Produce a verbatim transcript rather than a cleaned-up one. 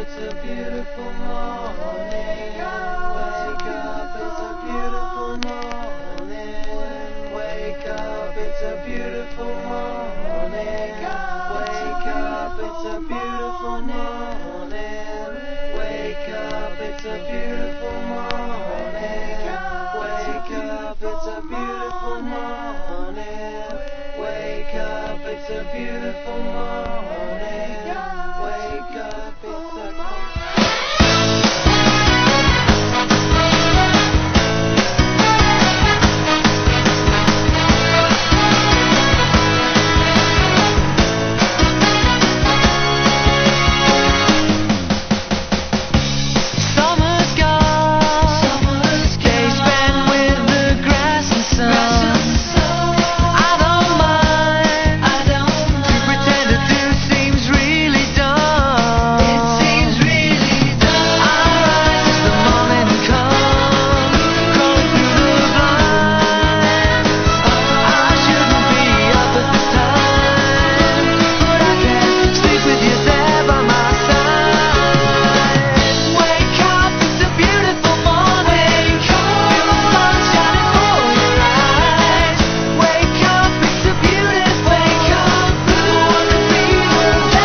it's a beautiful morning. Wake up, it's a beautiful morning. Wake up, it's a beautiful morning. Wake up, it's a beautiful morning. Wake up, it's a beautiful morning. Wake up, it's a beautiful morning. Wake up, it's a beautiful morning.